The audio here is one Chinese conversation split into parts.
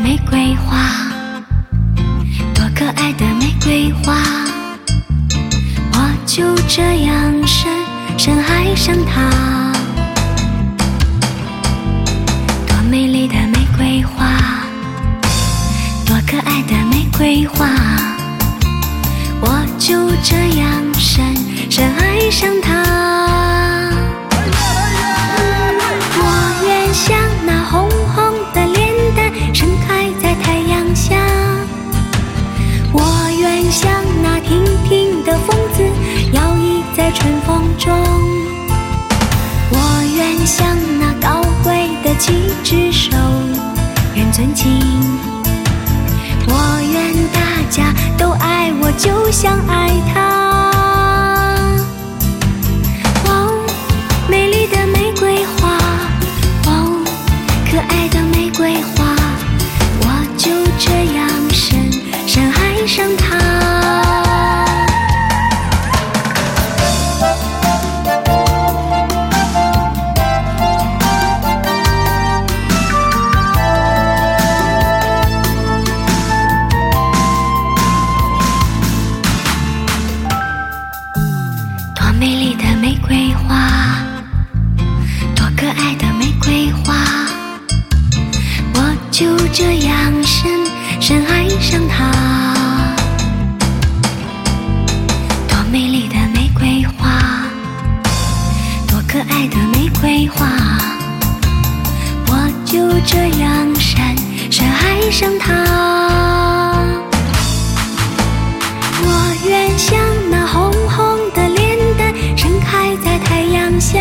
玫瑰花，多可爱的玫瑰花，我就这样深深爱上它。多美丽的玫瑰花，多可爱的玫瑰花，我就这样深深爱上它。我愿像那红红的脸蛋盛开在太阳下，我愿像那亭亭的风姿摇曳在春风中，我愿像那高贵的七只手人尊敬，我愿大家都爱我就像爱他。美丽的玫瑰花，可爱的玫瑰花，我就这样深深爱上它。多美丽的玫瑰花，多可爱的玫瑰花，我就这样深深爱上它。多美丽的玫瑰花，多可爱的玫瑰花，我就这样深深爱上它。我愿像那红红的脸蛋盛开在太阳下，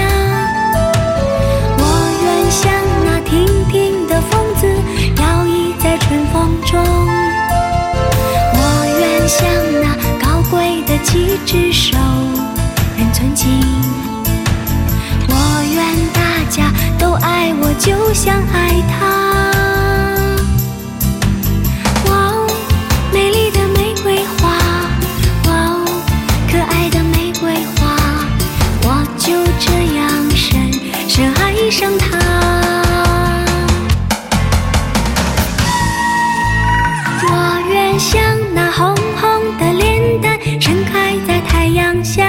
我愿像那亭亭的风姿摇曳在春风中，我愿像那高贵的七只手人尊敬，我愿大家都爱我就像爱他。美丽的玫瑰花，可爱的玫瑰花，我就这样深深爱上它。我愿像那红红的脸蛋盛开在太阳下，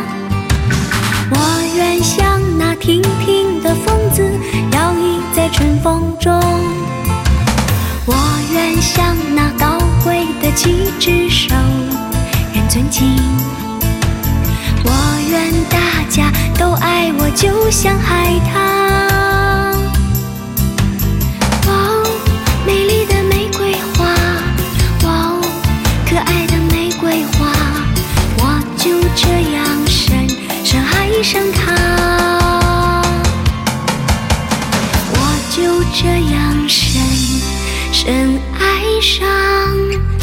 我愿像那亭亭的风姿摇曳在春风中，我愿像那高贵的七只手人尊敬，我愿大家都爱我就像爱他。美丽的玫瑰花，可爱的玫瑰花，我就这样深深爱上它。我就这样深深爱上